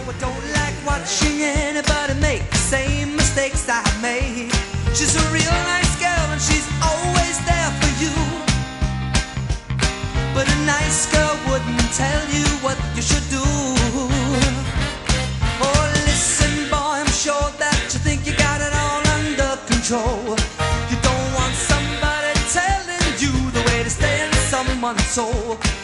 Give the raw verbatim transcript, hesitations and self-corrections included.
I don't like watching anybody make the same mistakes I made. She's a real nice girl and she's always there for you. But a nice girl wouldn't tell you what you should do. Oh, listen, boy, I'm sure that you think you got it all under control. You don't want somebody telling you the way to stay in someone's soul.